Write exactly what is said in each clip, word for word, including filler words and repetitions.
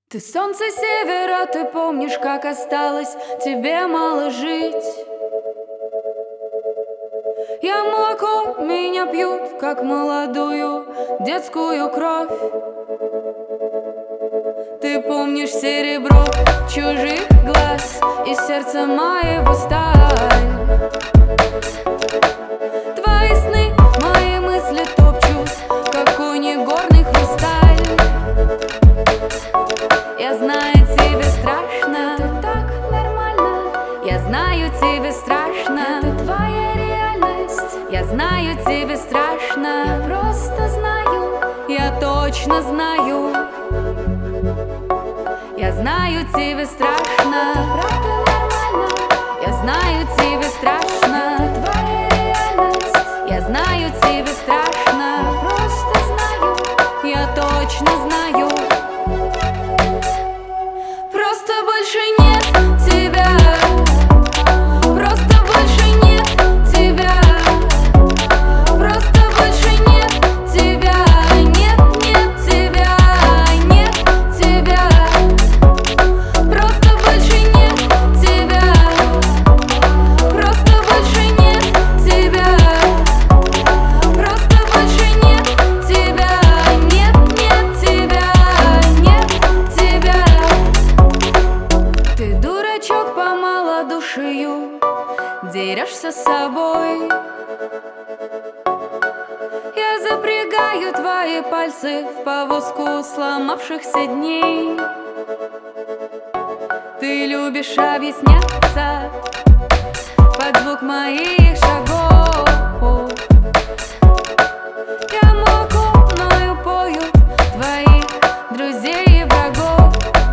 Ты солнце севера, ты помнишь, как осталось тебе мало жить. Я молоко, меня пьют, как молодую детскую кровь. Ты помнишь серебро чужих глаз и сердце моего сталь. Твои сны, мои мысли топчут, какой-нибудь горный хрусталь. Я знаю, тебе страшно, это так нормально. Я знаю, тебе страшно, это твоя реальность. Я знаю, тебе страшно, я просто знаю, я точно знаю. Я знаю, тебе страшно, правда нормально. Я знаю, тебе страшно, это твоя реальность. Я знаю, тебе страшно, я просто знаю, я точно знаю. Просто больше нет тебя. Просто больше нет тебя. Просто больше нет тебя. Нет, нет тебя. Нет тебя. Просто больше нет тебя. Просто больше нет тебя. Просто больше нет тебя. Нет, нет тебя. Нет тебя. Ты дурачок по малодушию, дерешься с собой. Я запрягаю твои пальцы в повозку сломавшихся дней. Ты любишь объясняться под звук моих шагов. Я молоко мною поют твоих друзей и врагов.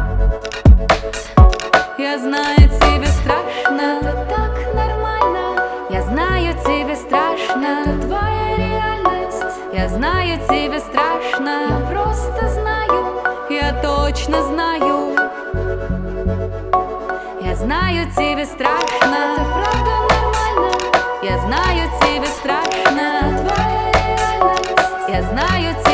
Я знаю, тебе страшно, это так нормально. Я знаю, тебе страшно, это твоя реальность. Я знаю, тебе страшно, я просто знаю, я точно знаю. Я знаю, тебе страшно, это правда нормально. Я знаю, тебе страшно, это твоя реальность. Я знаю, тебе